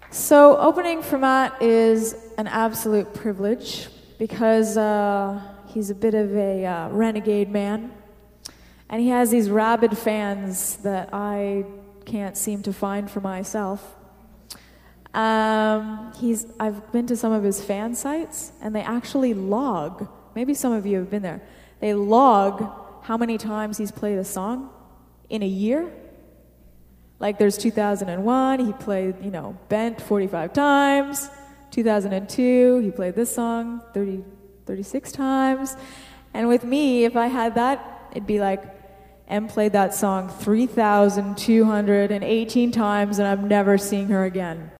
So opening for Matt is an absolute privilege because he's a bit of a renegade man, and he has these rabid fans that I can't seem to find for myself. I've been to some of his fan sites, and they actually log. Maybe some of you have been there. They log how many times he's played a song in a year. Like there's 2001, he played, Bent 45 times. 2002, he played this song 36 times. And with me, if I had that, it'd be like, Em played that song 3,218 times, and I'm never seeing her again.